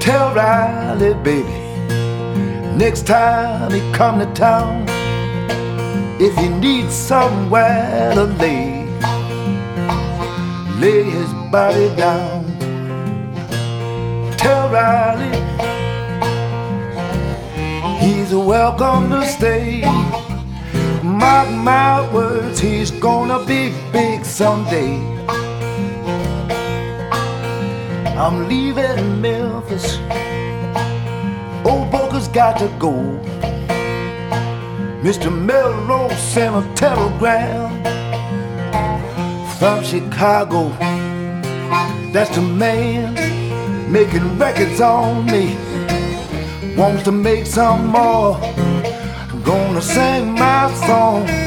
Tell Riley, baby, next time he come to town, if he needs somewhere to lay his body down. Tell Riley he's welcome to stay. Mark my words, he's gonna be big someday. I'm leaving Memphis, old Booker's got to go. Mr. Melrose sent a telegram from Chicago. That's the man making records on me. Wants to make some more. I'm gonna sing my song